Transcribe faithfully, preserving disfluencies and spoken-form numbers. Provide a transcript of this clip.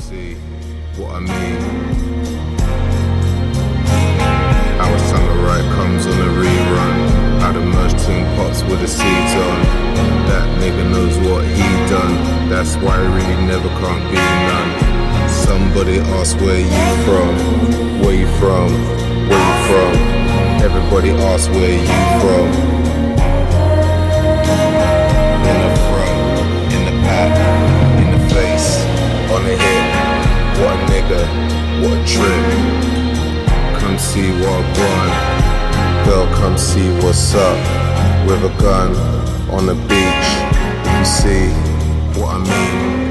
see what I mean. Our samurai comes on a rerun. How the merged tin pots with the seeds on. That nigga knows what he done. That's why he really never can't be none. Somebody ask where you from. Where you from? Where you from? Everybody ask where you from. In the front, in the back, in the face, on the hip. What a nigga, what a trip. Come see what I've done. Girl, come see what's up. With a gun on the beach. If you see what I mean.